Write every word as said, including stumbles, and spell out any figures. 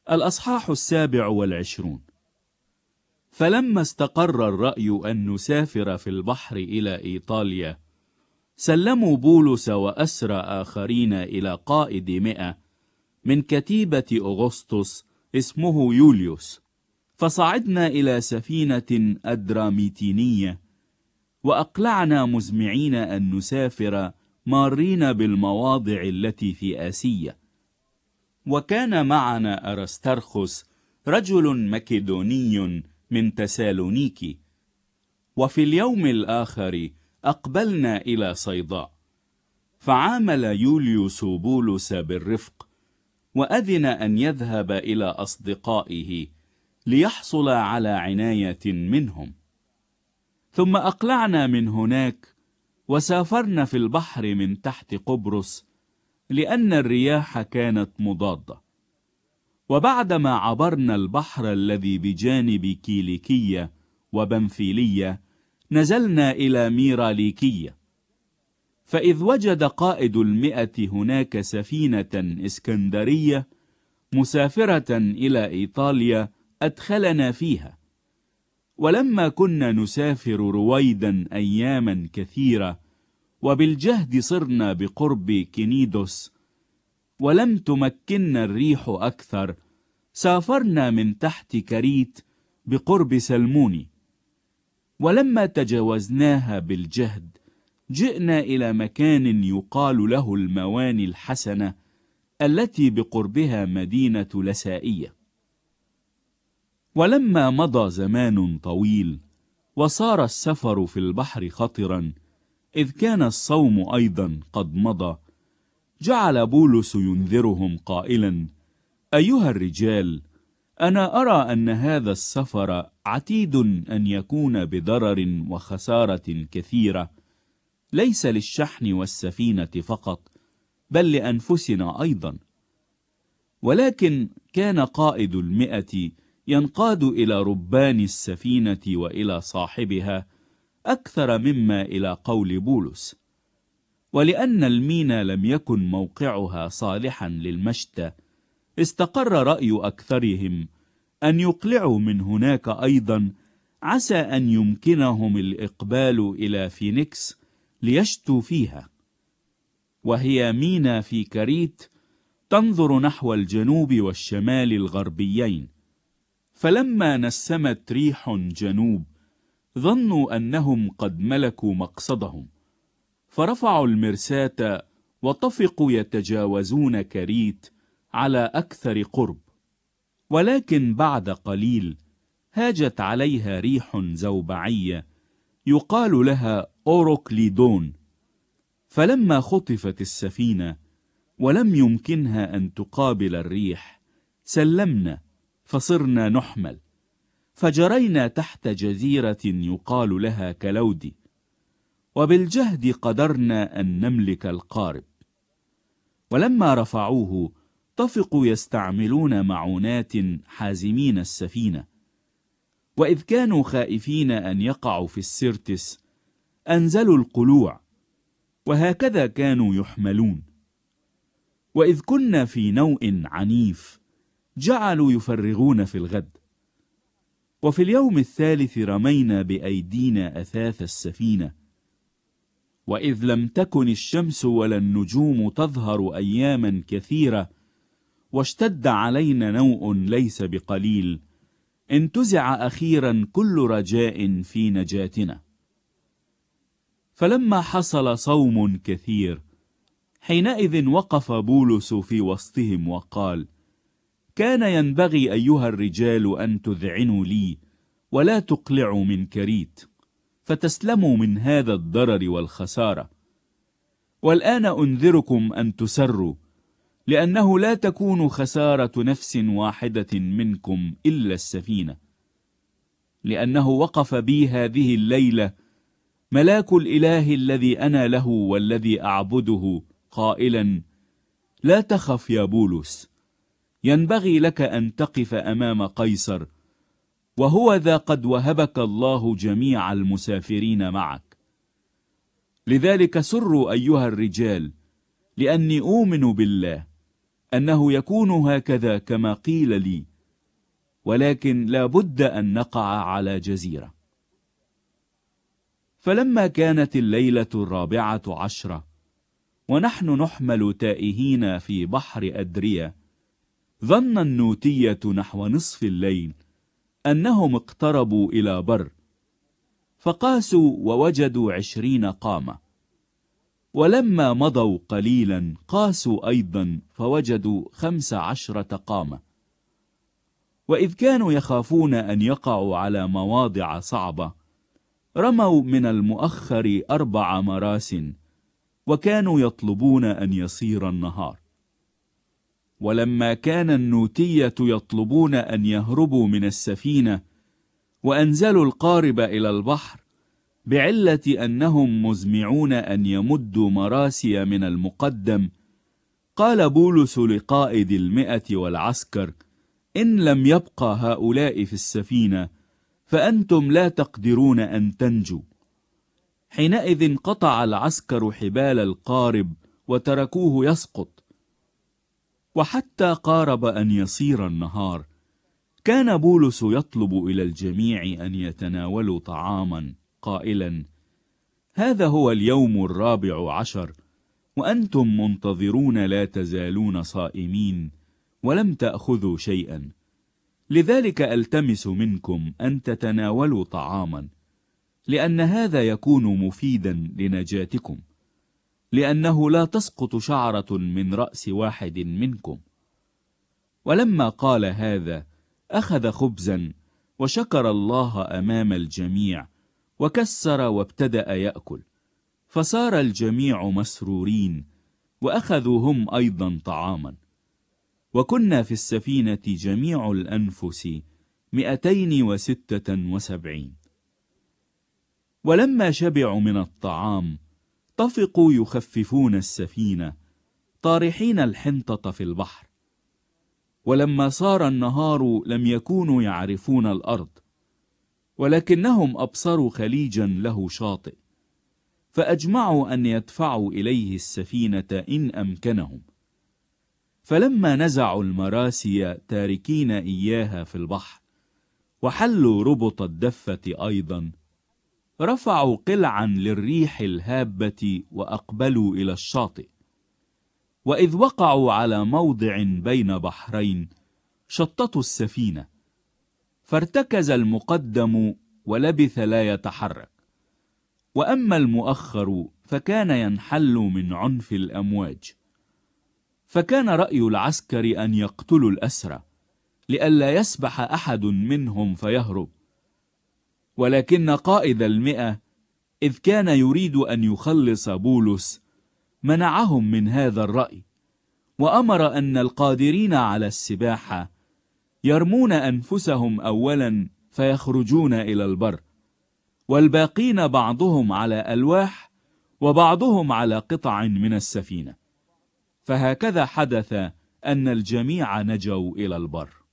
الأصحاح السابع والعشرون. فلما استقر الرأي أن نسافر في البحر إلى إيطاليا، سلموا بولس وأسرى آخرين إلى قائد مئة من كتيبة أغسطس اسمه يوليوس، فصعدنا إلى سفينة أدراميتينية، وأقلعنا مزمعين أن نسافر مارين بالمواضع التي في آسيا. وكان معنا أرسترخس رجل مكدوني من تسالونيكي. وفي اليوم الآخر أقبلنا إلى صيداء، فعامل يوليوس بولس بالرفق، وأذن أن يذهب إلى أصدقائه ليحصل على عناية منهم. ثم أقلعنا من هناك وسافرنا في البحر من تحت قبرص، لأن الرياح كانت مضادة. وبعدما عبرنا البحر الذي بجانب كيليكية وبنفيلية، نزلنا إلى ميراليكية. فإذ وجد قائد المئة هناك سفينة اسكندرية مسافرة إلى إيطاليا، أدخلنا فيها. ولما كنا نسافر رويدا أياما كثيرة، وبالجهد صرنا بقرب كنيدوس، ولم تمكننا الريح أكثر، سافرنا من تحت كريت بقرب سلموني. ولما تجاوزناها بالجهد، جئنا إلى مكان يقال له المواني الحسنة، التي بقربها مدينة لسائية. ولما مضى زمان طويل وصار السفر في البحر خطرا، إذ كان الصوم أيضا قد مضى، جعل بولس ينذرهم قائلا: أيها الرجال، أنا أرى أن هذا السفر عتيد أن يكون بضرر وخسارة كثيرة، ليس للشحن والسفينة فقط، بل لأنفسنا أيضا. ولكن كان قائد المئة ينقاد إلى ربان السفينة وإلى صاحبها أكثر مما إلى قول بولس. ولأن المينا لم يكن موقعها صالحا للمشتى، استقر رأي أكثرهم أن يقلعوا من هناك أيضا، عسى أن يمكنهم الإقبال إلى فينيكس ليشتوا فيها، وهي مينا في كريت تنظر نحو الجنوب والشمال الغربيين. فلما نسمت ريح جنوب، ظنوا أنهم قد ملكوا مقصدهم، فرفعوا المرساة وطفقوا يتجاوزون كريت على أكثر قرب. ولكن بعد قليل هاجت عليها ريح زوبعية يقال لها أوروكليدون، فلما خطفت السفينة ولم يمكنها أن تقابل الريح، سلمنا فصرنا نحمل، فجرينا تحت جزيرة يقال لها كلودي، وبالجهد قدرنا أن نملك القارب. ولما رفعوه، طفقوا يستعملون معونات حازمين السفينة، وإذ كانوا خائفين أن يقعوا في السيرتس، أنزلوا القلوع، وهكذا كانوا يحملون. وإذ كنا في نوء عنيف، جعلوا يفرغون في الغد. وفي اليوم الثالث رمينا بأيدينا أثاث السفينة. وإذ لم تكن الشمس ولا النجوم تظهر أياما كثيرة، واشتد علينا نوء ليس بقليل، انتزع أخيرا كل رجاء في نجاتنا. فلما حصل صوم كثير، حينئذ وقف بولس في وسطهم وقال: كان ينبغي أيها الرجال أن تذعنوا لي ولا تقلعوا من كريت، فتسلموا من هذا الضرر والخسارة. والآن أنذركم أن تسروا، لأنه لا تكون خسارة نفس واحدة منكم إلا السفينة. لأنه وقف بي هذه الليلة ملاك الإله الذي أنا له والذي أعبده، قائلا: لا تخف يا بولس، ينبغي لك أن تقف أمام قيصر، وهو ذا قد وهبك الله جميع المسافرين معك. لذلك سروا أيها الرجال، لأني أؤمن بالله أنه يكون هكذا كما قيل لي، ولكن لا بد أن نقع على جزيرة. فلما كانت الليلة الرابعة عشرة ونحن نحمل تائهين في بحر أدرية، ظن النوتية نحو نصف الليل أنهم اقتربوا إلى بر، فقاسوا ووجدوا عشرين قامة. ولما مضوا قليلا قاسوا أيضا فوجدوا خمس عشرة قامة. وإذ كانوا يخافون أن يقعوا على مواضع صعبة، رموا من المؤخر أربع مراس، وكانوا يطلبون أن يصير النهار. ولما كان النوتية يطلبون أن يهربوا من السفينة وأنزلوا القارب إلى البحر بعلة أنهم مزمعون أن يمدوا مراسي من المقدم، قال بولس لقائد المئة والعسكر: إن لم يبقى هؤلاء في السفينة فأنتم لا تقدرون أن تنجوا. حينئذ قطع العسكر حبال القارب وتركوه يسقط. وحتى قارب أن يصير النهار، كان بولس يطلب إلى الجميع أن يتناولوا طعاما قائلا: هذا هو اليوم الرابع عشر وأنتم منتظرون لا تزالون صائمين ولم تأخذوا شيئا، لذلك ألتمس منكم أن تتناولوا طعاما، لأن هذا يكون مفيدا لنجاتكم، لأنه لا تسقط شعرة من رأس واحد منكم. ولما قال هذا أخذ خبزا وشكر الله أمام الجميع وكسر وابتدأ يأكل، فصار الجميع مسرورين، وأخذوا هم أيضا طعاما. وكنا في السفينة جميع الأنفس مئتين وستة وسبعين. ولما شبعوا من الطعام طفقوا يخففون السفينة، طارحين الحنطة في البحر. ولما صار النهار لم يكونوا يعرفون الأرض، ولكنهم أبصروا خليجا له شاطئ، فأجمعوا أن يدفعوا إليه السفينة إن أمكنهم. فلما نزعوا المراسي تاركين إياها في البحر وحلوا ربط الدفة أيضا، رفعوا قلعا للريح الهابة وأقبلوا إلى الشاطئ. وإذ وقعوا على موضع بين بحرين شططوا السفينة، فارتكز المقدم ولبث لا يتحرك، وأما المؤخر فكان ينحل من عنف الأمواج. فكان رأي العسكر أن يقتلوا الأسرى لئلا يسبح أحد منهم فيهرب. ولكن قائد المئة إذ كان يريد أن يخلص بولس منعهم من هذا الرأي، وأمر أن القادرين على السباحة يرمون أنفسهم أولا فيخرجون إلى البر، والباقين بعضهم على ألواح وبعضهم على قطع من السفينة. فهكذا حدث أن الجميع نجوا إلى البر.